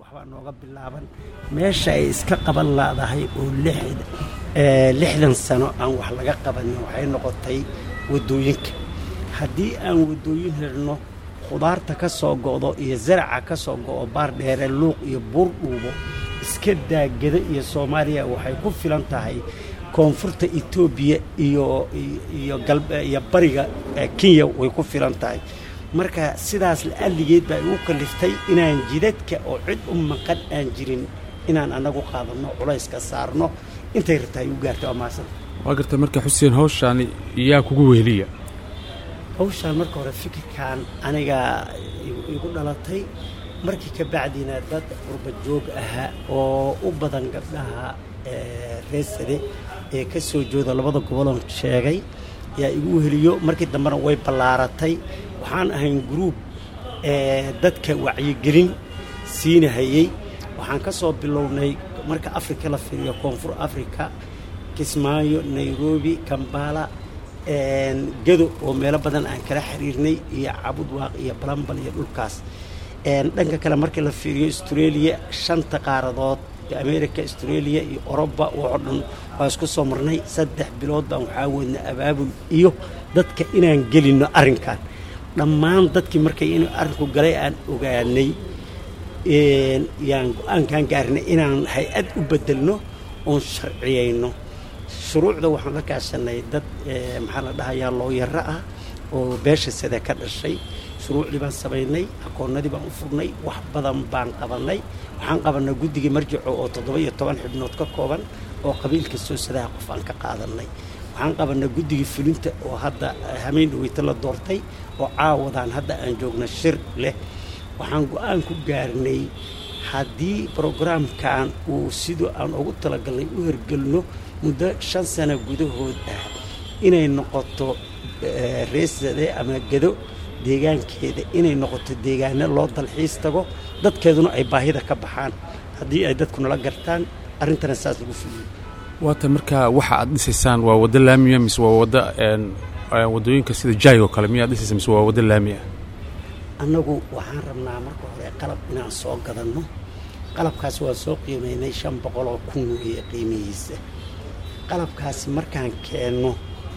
waxbaa nooga bilaaban meesha ay iska qaban laadahay oo 60 sano aan wax laga qabanin waxay noqotay wadooyinka haddii aan wadooyin helno khudaarta ka soo go'do iyo zaraca ka soo go'o baar dheere luuq iyo buur dhuubo iska daagada iyo Soomaaliya waxay ku filan tahay koonfurta Itoobiya iyo bariga Kenya way ku filan tahay marka sidaas la'alligeed baa ugu kaliftay inaan jidadka oo cid u maqan aan jirin inaan anagu qaadano culayska saarno intay ratay u gaarto maasan waa gartay marka Xuseen hawshan iyaa kugu weeliya hawshan marka hore fikirkan aniga igu dhalatay markii ka bacdina dad qurba joog ah oo u badan gabdhaha reesade ee ka soo jooda labada gobol sheegay yaa igu heliyo markii dambana way balaaratay waxaan ahayn group dadka wacyigelin siinahayay waxaan ka soo bilownay marka Afrika la fiiriyo koonfur Afrika Kismaayo Nairobi Kampala gado oo meel badan aan kala xiriirnay iyo Cabud Waaq iyo Balambal iyo dhulkaas dhanka kale markii la fiiriyo Australia 5 qaaradood America Australia iyo Europa oo dhan waa isku soo marnay 3 bilood baan waxaa wadnay abaabul iyo dadka inaan gelino arrinkan dhammaan dadkii markay inuu arrinku galay aan ogaanay yaan go'aankan gaarnay inaan hay'ad u bedelno oo sharciyeyno shuruucda waxaan la kaashanay dad maxaa la dhahayaa looyara ah oo beesha sida ka dhashay shuruucdii baan sameynay aqoonnadii baan u furnay wax badan baan qabanay waxaan qabanay guddiga marjico oo 17 xubnood ka kooban oo qabiilka soo sadaha qof aan ka qaadanay waxaan qabanay guddiga fulinta oo hadda hameen weyta la doortay oo caawadaan hadda aan joogna shir leh waxaan go'aan ku gaarnay haddii programkan uu sidoo aan ugu talagalnay u hirgelno muddo 5 sano gudahood ah inay noqoto reesade ama gado deegaankeeda inay noqoto deegaano loo dalxiis tago dadkeeduna ay baahida ka baxaan haddii ay dadku nala gartaan arrintana saas lagu fuliyo waata marka waxa aad dhisaysaan waa wada laamiya mise waa wada wadooyinka sida jaayo kale miyaad dhisaysaa mise waa wada laamiya annagu waxaan rabnaa marka hore qalab inaan soo gadanno qalabkaas waa soo qiimeynay 500,000 iyo qiimihiisa qalabkaas markaan keenno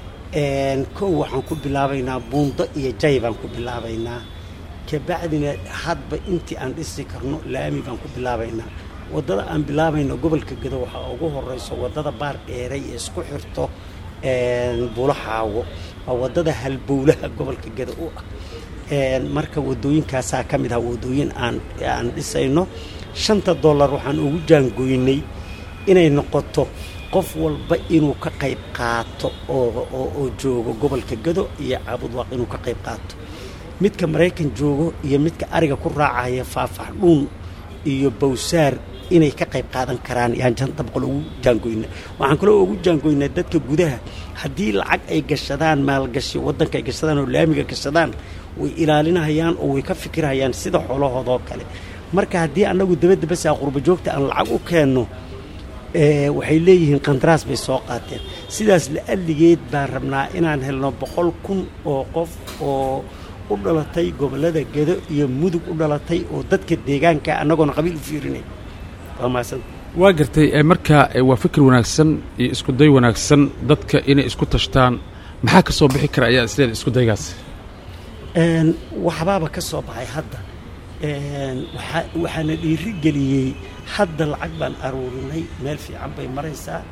kow waxaan ku bilaabaynaa buundo iyo jay baan ku bilaabaynaa ka bacdina hadba intii aan dhisi karno laami baan ku bilaabaynaa wadada aan bilaabayno gobolka Gado waxa ugu horeyso wadada baar dheeray ee isku xirto Buulaxaawo waa wadada halbowlaha gobolka Gado u ah marka wadooyinkaas ka mid ah wadooyin aan dhisayno $5 waxaan ugu jaangoynay inay noqoto qof walba inuu ka qayb qaato oo joogo gobolka Gado iyo Cabud Waaq inuu ka qayb qaato midka Mareykan joogo iyo midka ariga ku raacaya Faafaxdhuun iyo Bowsaar inay ka qayb qaadan karaan yaan $5 ugu jaangoyna waxaan kale ugu jaangoynaa dadka gudaha haddii lacag ay gashadaan maalgashi wadanka ay gashadaan oo laamiga gashadaan way ilaalinayaan oo way ka fikirayaan sida xoolahooda kale marka haddii anagu dabadda bas qurba joogta aan lacag u keenno waxay leeyihiin qandaraas bay soo qaateen sidaas la'alligeed baan rabnaa inaan helno 100,000 oo qof oo u dhalatay gobolada Gado iyo Mudug u dhalatay oo dadka deegaanka anagoona qabiil u fiirinay waa gartay marka waa fikir wanaagsan iyo isku day wanaagsan dadka inay isku tashtaan maxaa ka soo bixi kara ayaa isleedahay isku daygaas waxbaaba ka soo baxay hadda waxaana dhiiri geliyey hadda lacag baan aruurinay meel fiican bay maraysaa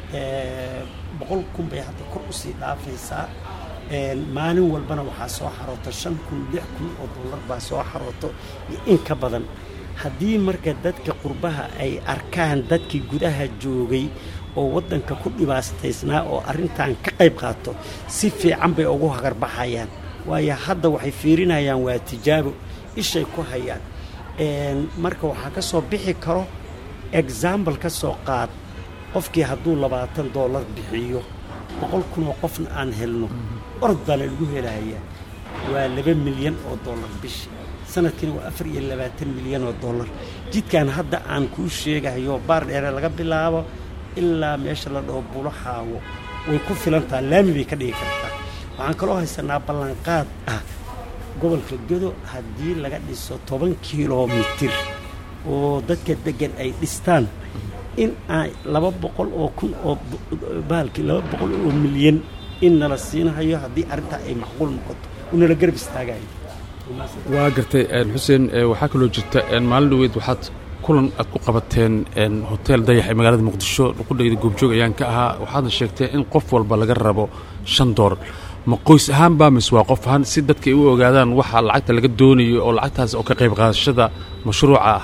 100,000 bay hadda kor u sii dhaafaysaa maalin walbana waxaa soo xarooto 5,000 6,000 oo dollar baa soo xarooto iyo in ka badan haddii marka dadka qurbaha ay arkaan dadkii gudaha joogay oo wadanka ku dhibaastaysnaa oo arrintan ka qayb qaato si fiican bay ugu hagarbaxayaan waayo hadda waxay fiirinayaan waa tijaabo ishay ku hayaan marka waxaa ka soo bixi karo example ka soo qaad qofkii hadduu $20 bixiyo 100,000 oo qofna aan helno orod baa lagu helayaa waa $2 milyan oo dollar bishii sanadkii waa $24 milyan oo dollar jidkan hadda aan ku sheegayo baar dheer laga bilaabo ilaa meesha la dhaho Buulaxaawo way ku filantaa laami bay ka dhigi kartaa waxaan kaloo haysanaa ballanqaad ah gobolka Gado haddii laga dhiso 10 kiiloomitir oo dadka degan ay dhistaan in ay 200 oo kun oo baalki 200 oo milyan in nala siinayo haddii arrinta ay macquul noqoto unala garab istaagayo. waa gartay xuseen waxaa kaloo jirta maalin dhaweyd waxaad kulan aad ku qabateen hotel dayax ee magaalada muqdisho qudhayda goobjoog ayaan ka ahaa waxaadna sheegtay in qof walba laga rabo $5 ma qoys ahaan baa mise waa qof ahaan si dadka ay u ogaadaan waxa lacagta laga doonayo oo lacagtaas oo ka qayb qaadashada mashruuca ah.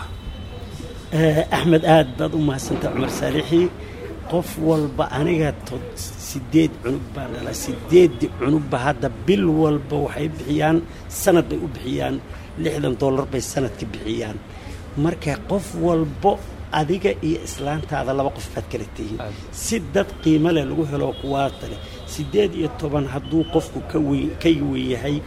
axmed aad baad u mahadsantahay cumar saalixi qof walba aniga 8 cunug baan dhalay 8 cunugba hadda bil walba waxay bixiyaan sanad bay u bixiyaan $60 bay sanadka bixiyaan marka qof walba adiga iyo islaantaada 2 qof baad kala tihiin si dad qiimo leh lagu helo kuwaata leh 18 hadduu qofku ka weyn yahay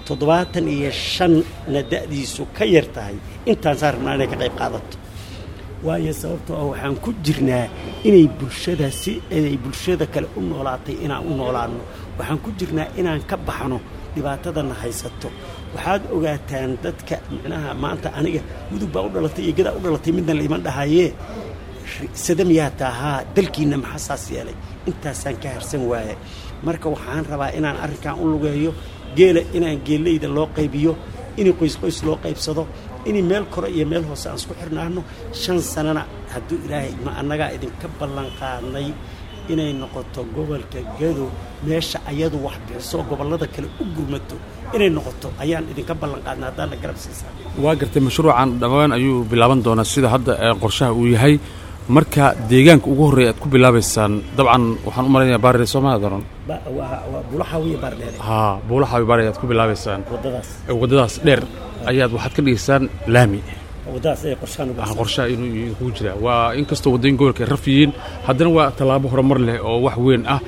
75 na da'diisu ka yar tahay intaan saarnaa inay ka qayb qaadato waayo sababtoo ah waxaan ku jirnaa inay bulshada kale u noolaatay inaan u noolaano waxaan ku jirnaa inaan ka baxno dhibaatadana haysato waxaad ogaataan dadka macnaha maanta aniga mudug baa u dhalatay iyo gadaa u dhalatay midna la iman dhahayee sadamiyaa taahaa dalkiina maxaa saas yeelay intaasaan ka harsan waaye marka waxaan rabaa inaan arrinkan u lugeeyo geela inaan geeleyda loo qaybiyo in qoys loo qaybsado in meel kore iyo meel hoose aan isku xirnaano 5 sanana hadduu ilaahay ma annaga idinka ballan qaadnay inay noqoto gobolka Gado meesha ayadu wax bixiso gobolada kale u gurmato inay noqoto ayaan idinka ballan qaadnaa haddana garab siisaa. waa gartay mashruucan dhammaan ayuu bilaaban doonaa sida hadda qorshaha uu yahay marka deegaanka ugu horeeya aad ku bilaabaysaan dabcan waxaan u maraynayaa baardheere Soomaaliya daran waa Buulaxaawiye baardheere Buulaxaawiye baardheere aad ku bilaabaysaan wadadaas dheer ayaad waxaad ka dhigaysaan laami wadadaas ay qorshaha inuu ku jira waa inkastoo wadooyin gobolka ay rafiyiin haddana waa tallaabo horumar leh oo wax weyn ah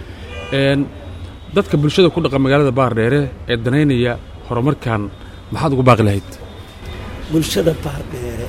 dadka bulshada ku dhaqan magaalada baardheere ee danaynaya horumarkan maxaad ugu baaqi lahayd bulshada baardheere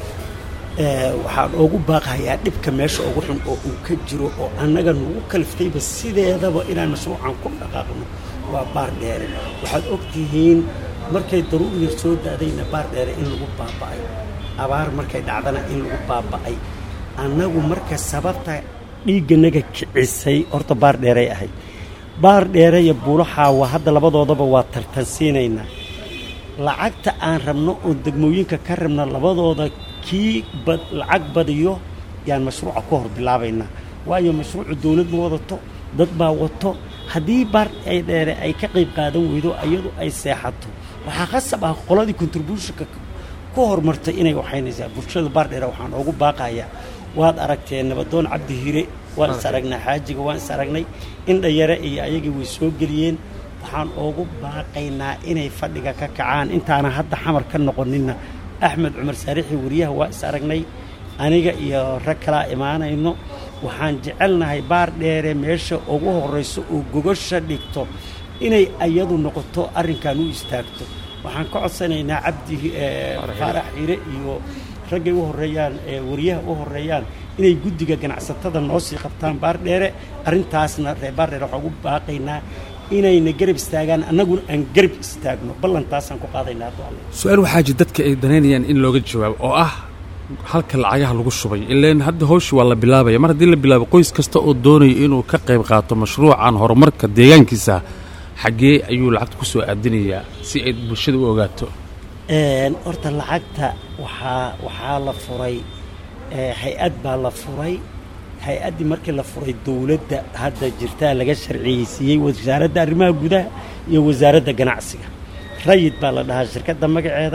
waxaan ugu baaqayaa dhibka meesha ugu xun oo uu ka jiro oo annaga nagu kaliftayba sideedaba inaan mashruucan ku dhaqaaqno waa baardheere waxaad ogtihiin markay daruuriga soo daadayna baardheere in lagu baaba'ay abaar markay dhacdana in lagu baaba'ay annagu marka sababta dhiigganaga kicisay horta baardheeray ahayd baardheere iyo Buulaxaawa hadda labadoodaba waa tartansiinaynaa lacagta aan rabno oo degmooyinka ka rabna labadooda kii lacag badiyo yaan mashruuca ka hor bilaabaynaa waayo mashruucu dawlad ma wadato dad baa wato haddii baardheere ay ka qayb qaadan weydo iyadu ay seexato waxaa qasab ah qoladii contributionka ku hormartay inay waxaynaysaa bulshada baardheere waxaan ugu baaqayaa waad aragteen nabadoon cabdi hire waan is aragnay xaajiga waan is aragnay indhayare iyo ayagii way soo geliyeen waxaan ugu baaqaynaa inay fadhiga ka kacaan intaana hadda xamar ka noqonina axmed cumar saarixi wariyaha waa is aragnay aniga iyo rag kalaa imaanayno waxaan jecelnahay baardheere meesha ugu horrayso oo gogosha dhigto inay ayadu noqoto arrinkan u istaagto waxaan ka codsanaynaa cabdi faarax xire iyo raggay u horeeyaan wariyaha u horeeyaan inay guddiga ganacsatada noo sii qabtaan baardheere arrintaasna reer baardheere waxaan ugu baaqaynaa inayna garab istaagaan annaguna aan garab istaagno ballantaasaan ku qaadaynaa su-aal waxaa jir dadka ay danaynayaan in looga jawaabo oo ah halka lacagaha lagu shubay ileen hadda hawsha waa la bilaabaya mar haddii la bilaabo qoys kasta oo doonayo inuu ka qayb qaato mashruucan horumarka deegaankiisa xaggee ayuu lacagta ku soo aadinayaa si ay bulshada u ogaato horta lacagta waxaa la furay hay-ad baa la furay hay-addii markii la furay dawladda hadda jirtaa laga sharciyeysiiyey wasaaradda arrimaha gudaha iyo wasaaradda ganacsiga rayid baa la dhahaa shirkadda magaceeda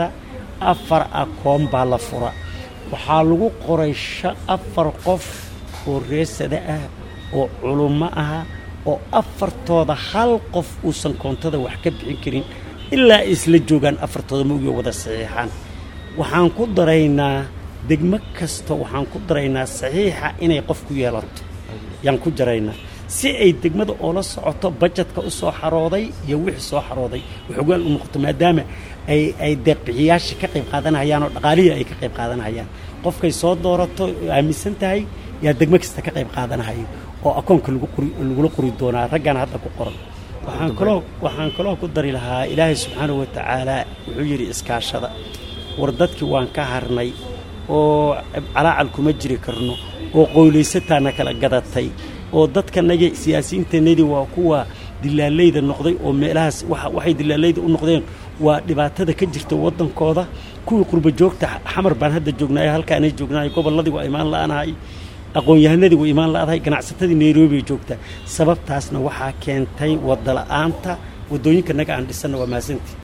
4 akoon baa la fura waxaa lagu qoray 4 qof oo reesada ah oo culummo ah oo 4tooda hal qof uusan koontada wax ka bixin karin ilaa isla joogaan 4tooda moogiyo wada saxiixaan waxaan ku daraynaa degmo kasta waxaan ku daraynaa saxiixa inay qof ku yeelato yaan ku jaraynaa si ay degmada oo la socoto budgetka u soo xarooday iyo wixii soo xarooday waxogaal u noqoto maadaama ay deeq-bixiyaasha ka qayb qaadanayaan oo dhaqaalihii ay ka qayb qaadanayaan qofkay soo doorato aaminsan tahay yaa degmo kasta ka qayb qaadanayo oo akoonka lagula qori doonaa raggan hadda ku qoran waxaan kaloo ku dari lahaa ilaahay subxaanahu wa tacaala wuxuu yidhi iskaashada war dadkii waan ka harnay oo calaacal kuma jiri karno oo qoylaysataana kala gadatay oo dadkanaga siyaasiyiintanadii waa kuwa dilaalayda noqday oo meelahaas waxay dilaalayda u noqdeen waa dhibaatada ka jirta waddankooda kuwii qurba joogta xamar baan hadda joognaayo halkaanay joognaay gobolladii waa imaan la'aanahay aqoon-yahanadii waa imaan la'adahay ganacsatadii nairobi joogta sababtaasna waxaa keentay wadda la'aanta waddooyinkanaga aan dhisanna waa mahadsantii